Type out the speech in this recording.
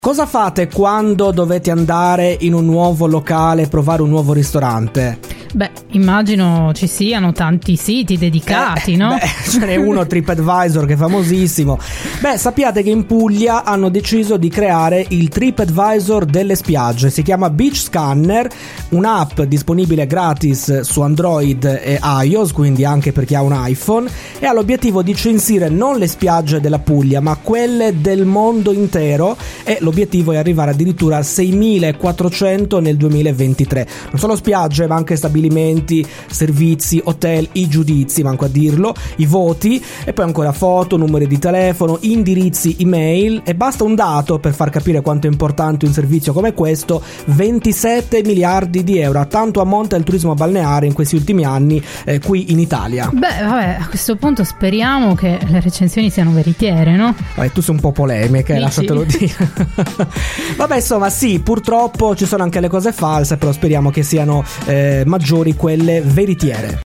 Cosa fate quando dovete andare in un nuovo locale e provare un nuovo ristorante? Beh, immagino ci siano tanti siti dedicati, no? Beh, ce n'è uno, TripAdvisor, che è famosissimo. Beh, sappiate che in Puglia hanno deciso di creare il TripAdvisor delle spiagge. Si chiama Beach Scanner, un'app disponibile gratis su Android e iOS, quindi anche per chi ha un iPhone, e ha l'obiettivo di censire non le spiagge della Puglia, ma quelle del mondo intero, e l'obiettivo è arrivare addirittura a 6.400 nel 2023. Non solo spiagge, ma anche stabilimenti, servizi, hotel, i giudizi, manco a dirlo, i voti, e poi ancora foto, numeri di telefono, indirizzi, email, e basta un dato per far capire quanto è importante un servizio come questo: 27 miliardi di euro, tanto ammonta il turismo balneare in questi ultimi anni qui in Italia. Beh, vabbè, a questo punto speriamo che le recensioni siano veritiere, no? Vabbè, tu sei un po' polemica, lasciatelo dire. Vabbè, insomma, sì, purtroppo ci sono anche le cose false, però speriamo che siano maggiori quelle veritiere.